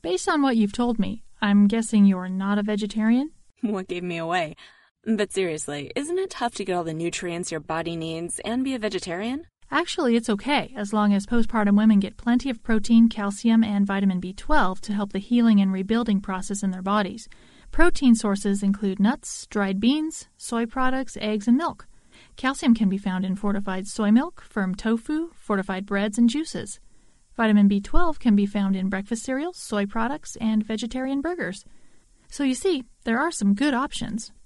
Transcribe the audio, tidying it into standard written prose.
Based on what you've told me, I'm guessing you're not a vegetarian? What gave me away? But seriously, isn't it tough to get all the nutrients your body needs and be a vegetarian? Actually, it's okay, as long as postpartum women get plenty of protein, calcium, and vitamin B12 to help the healing and rebuilding process in their bodies. Protein sources include nuts, dried beans, soy products, eggs, and milk. Calcium can be found in fortified soy milk, firm tofu, fortified breads, and juices. Vitamin B12 can be found in breakfast cereals, soy products, and vegetarian burgers. So you see, there are some good options.